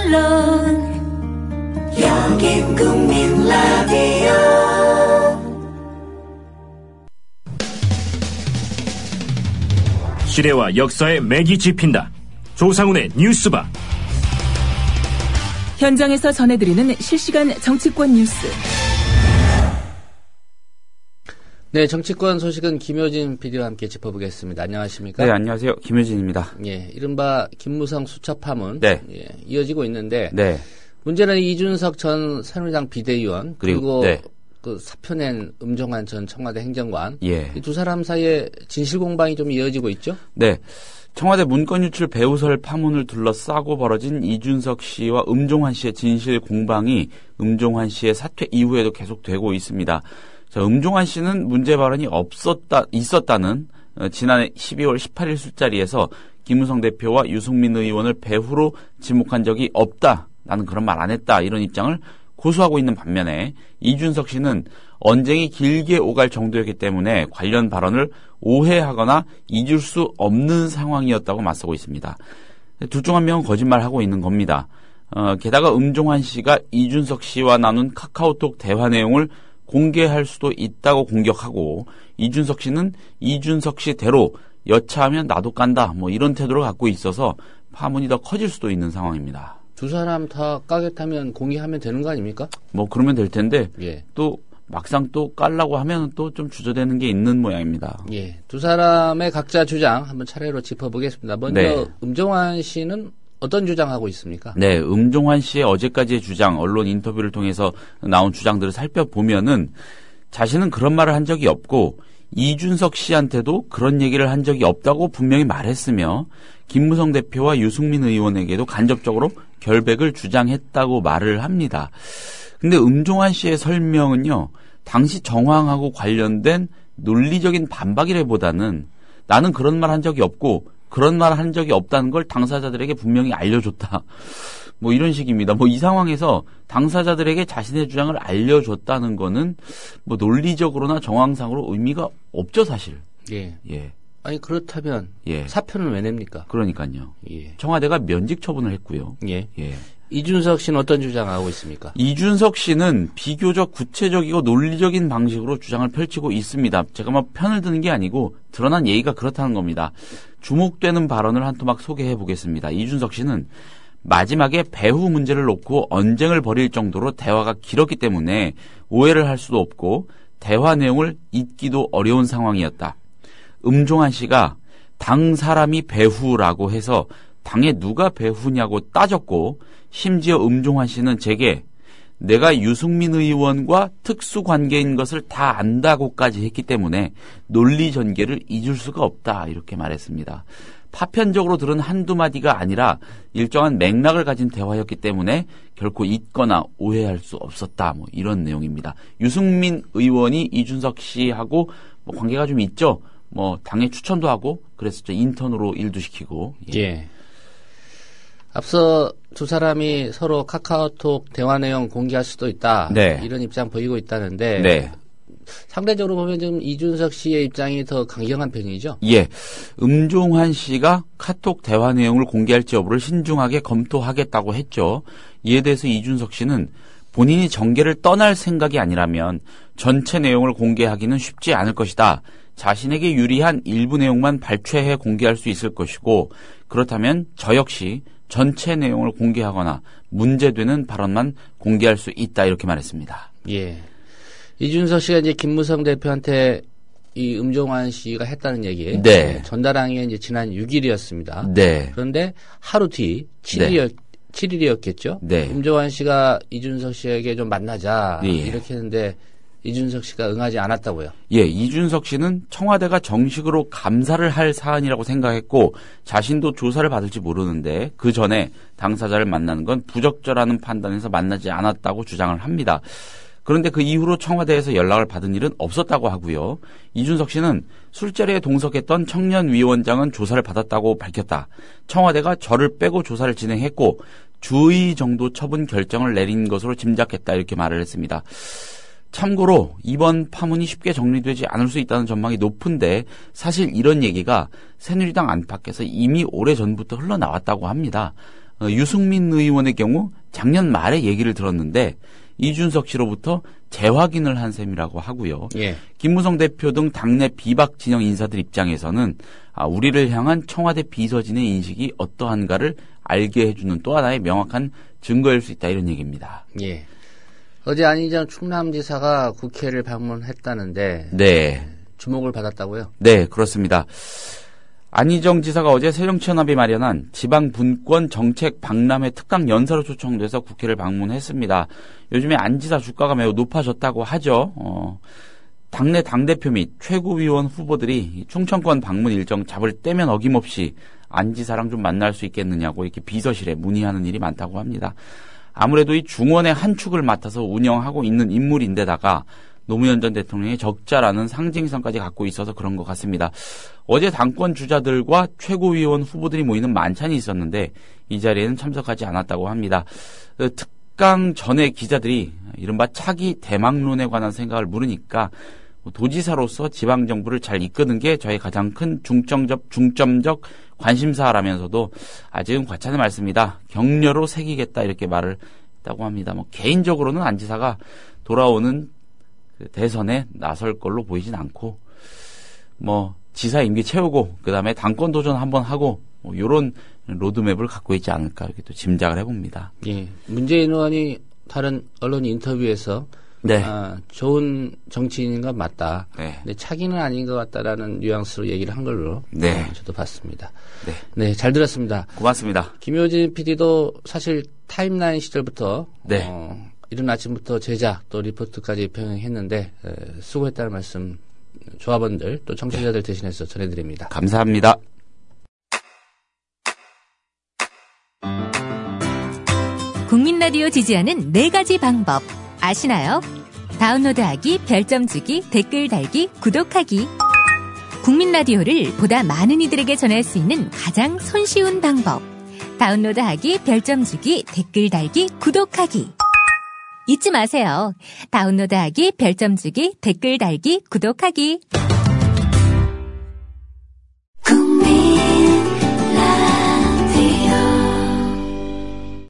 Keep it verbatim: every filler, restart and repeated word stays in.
물론 여긴 국민 라디오. 시대와 역사의 맥이 짚힌다. 조상훈의 뉴스바. 현장에서 전해드리는 실시간 정치권 뉴스. 네, 정치권 소식은 김효진 피디와 함께 짚어보겠습니다. 안녕하십니까? 네, 안녕하세요. 김효진입니다. 예, 이른바 김무성 수차 파문. 네. 예, 이어지고 있는데. 네. 문제는 이준석 전 새누리당 비대위원 그리고, 그리고 네. 그 사표낸 음종환 전 청와대 행정관. 예. 이 두 사람 사이에 진실 공방이 좀 이어지고 있죠? 네. 청와대 문건 유출 배우설 파문을 둘러싸고 벌어진 이준석 씨와 음종환 씨의 진실 공방이 음종환 씨의 사퇴 이후에도 계속되고 있습니다. 자, 음종환 씨는 문제 발언이 없었다, 있었다는 어, 지난해 십이월 십팔일 술자리에서 김무성 대표와 유승민 의원을 배후로 지목한 적이 없다. 나는 그런 말 안 했다. 이런 입장을 고수하고 있는 반면에 이준석 씨는 언쟁이 길게 오갈 정도였기 때문에 관련 발언을 오해하거나 잊을 수 없는 상황이었다고 맞서고 있습니다. 둘 중 한 명은 거짓말하고 있는 겁니다. 어, 게다가 음종환 씨가 이준석 씨와 나눈 카카오톡 대화 내용을 공개할 수도 있다고 공격하고 이준석 씨는 이준석 씨대로 여차하면 나도 깐다 뭐 이런 태도를 갖고 있어서 파문이 더 커질 수도 있는 상황입니다. 두 사람 다 까겠다면 공개하면 되는 거 아닙니까? 뭐 그러면 될 텐데 예. 또 막상 또 깔라고 하면 또 좀 주저되는 게 있는 모양입니다. 예, 두 사람의 각자 주장 한번 차례로 짚어보겠습니다. 먼저 네. 음종환 씨는 어떤 주장하고 있습니까? 네, 음종환 씨의 어제까지의 주장, 언론 인터뷰를 통해서 나온 주장들을 살펴보면은 자신은 그런 말을 한 적이 없고 이준석 씨한테도 그런 얘기를 한 적이 없다고 분명히 말했으며 김무성 대표와 유승민 의원에게도 간접적으로 결백을 주장했다고 말을 합니다. 근데 음종환 씨의 설명은요, 당시 정황하고 관련된 논리적인 반박이라기보다는 나는 그런 말 한 적이 없고 그런 말 한 적이 없다는 걸 당사자들에게 분명히 알려줬다. 뭐 이런 식입니다. 뭐 이 상황에서 당사자들에게 자신의 주장을 알려줬다는 거는 뭐 논리적으로나 정황상으로 의미가 없죠, 사실. 예. 예. 아니 그렇다면 예. 사표는 왜 냅니까? 그러니까요. 예. 청와대가 면직 처분을 했고요. 예. 예. 이준석 씨는 어떤 주장하고 있습니까? 이준석 씨는 비교적 구체적이고 논리적인 방식으로 주장을 펼치고 있습니다. 제가 뭐 편을 드는 게 아니고 드러난 예의가 그렇다는 겁니다. 주목되는 발언을 한 토막 소개해 보겠습니다. 이준석 씨는 마지막에 배후 문제를 놓고 언쟁을 벌일 정도로 대화가 길었기 때문에 오해를 할 수도 없고 대화 내용을 잊기도 어려운 상황이었다. 음종환 씨가 당 사람이 배후라고 해서 당에 누가 배후냐고 따졌고 심지어 음종환 씨는 제게 내가 유승민 의원과 특수관계인 것을 다 안다고까지 했기 때문에 논리 전개를 잊을 수가 없다 이렇게 말했습니다. 파편적으로 들은 한두 마디가 아니라 일정한 맥락을 가진 대화였기 때문에 결코 잊거나 오해할 수 없었다. 뭐 이런 내용입니다. 유승민 의원이 이준석 씨하고 뭐 관계가 좀 있죠. 뭐 당에 추천도 하고 그랬었죠. 인턴으로 일도 시키고. 예. 예. 앞서 두 사람이 서로 카카오톡 대화 내용 공개할 수도 있다. 네. 이런 입장 보이고 있다는데 네. 상대적으로 보면 좀 이준석 씨의 입장이 더 강경한 편이죠. 예. 음종환 씨가 카톡 대화 내용을 공개할지 여부를 신중하게 검토하겠다고 했죠. 이에 대해서 이준석 씨는 본인이 정계를 떠날 생각이 아니라면 전체 내용을 공개하기는 쉽지 않을 것이다. 자신에게 유리한 일부 내용만 발췌해 공개할 수 있을 것이고 그렇다면 저 역시 전체 내용을 공개하거나 문제되는 발언만 공개할 수 있다 이렇게 말했습니다. 예. 이준석 씨가 이제 김무성 대표한테 이 음종환 씨가 했다는 얘기 네. 전달한 게 이제 지난 육 일이었습니다. 네. 그런데 하루 뒤 칠 일이었, 네. 칠 일이었겠죠. 네. 음종환 씨가 이준석 씨에게 좀 만나자 네. 이렇게 했는데 이준석 씨가 응하지 않았다고요. 예, 이준석 씨는 청와대가 정식으로 감사를 할 사안이라고 생각했고 자신도 조사를 받을지 모르는데 그 전에 당사자를 만나는 건 부적절하는 판단에서 만나지 않았다고 주장을 합니다. 그런데 그 이후로 청와대에서 연락을 받은 일은 없었다고 하고요. 이준석 씨는 술자리에 동석했던 청년위원장은 조사를 받았다고 밝혔다. 청와대가 저를 빼고 조사를 진행했고 주의 정도 처분 결정을 내린 것으로 짐작했다 이렇게 말을 했습니다. 참고로 이번 파문이 쉽게 정리되지 않을 수 있다는 전망이 높은데 사실 이런 얘기가 새누리당 안팎에서 이미 오래전부터 흘러나왔다고 합니다. 어, 유승민 의원의 경우 작년 말에 얘기를 들었는데 이준석 씨로부터 재확인을 한 셈이라고 하고요. 예. 김무성 대표 등 당내 비박 진영 인사들 입장에서는 아, 우리를 향한 청와대 비서진의 인식이 어떠한가를 알게 해주는 또 하나의 명확한 증거일 수 있다 이런 얘기입니다. 예. 어제 안희정 충남지사가 국회를 방문했다는데 네. 주목을 받았다고요? 네, 그렇습니다. 안희정 지사가 어제 새정치연합이 마련한 지방분권 정책 박람회 특강 연사로 초청돼서 국회를 방문했습니다. 요즘에 안 지사 주가가 매우 높아졌다고 하죠. 어, 당내 당대표 및 최고위원 후보들이 충청권 방문 일정 잡을 때면 어김없이 안 지사랑 좀 만날 수 있겠느냐고 이렇게 비서실에 문의하는 일이 많다고 합니다. 아무래도 이 중원의 한 축을 맡아서 운영하고 있는 인물인데다가 노무현 전 대통령의 적자라는 상징성까지 갖고 있어서 그런 것 같습니다. 어제 당권 주자들과 최고위원 후보들이 모이는 만찬이 있었는데 이 자리에는 참석하지 않았다고 합니다. 특강 전에 기자들이 이른바 차기 대망론에 관한 생각을 물으니까 도지사로서 지방정부를 잘 이끄는 게 저의 가장 큰 중점적, 중점적 관심사라면서도 아직은 과찬의 말씀이다. 격려로 새기겠다 이렇게 말을 했다고 합니다. 뭐 개인적으로는 안 지사가 돌아오는 그 대선에 나설 걸로 보이진 않고 뭐 지사 임기 채우고 그다음에 당권 도전 한번 하고 뭐 이런 로드맵을 갖고 있지 않을까 이렇게 또 짐작을 해봅니다. 예, 문재인 의원이 다른 언론 인터뷰에서 네. 아, 좋은 정치인인 건 맞다. 네. 근데 차기는 아닌 것 같다라는 뉘앙스로 얘기를 한 걸로 네. 어, 저도 봤습니다. 네. 네, 잘 들었습니다. 고맙습니다. 김효진 피디도 사실 타임라인 시절부터 네. 어, 이른 아침부터 제작 또 리포트까지 병행했는데 에, 수고했다는 말씀 조합원들 또 청취자들 대신해서 전해드립니다. 감사합니다. 국민 라디오 지지하는 네 가지 방법 아시나요? 다운로드하기, 별점 주기, 댓글 달기, 구독하기. 국민 라디오를 보다 많은 이들에게 전할 수 있는 가장 손쉬운 방법. 다운로드하기, 별점 주기, 댓글 달기, 구독하기. 잊지 마세요. 다운로드하기, 별점 주기, 댓글 달기, 구독하기. 국민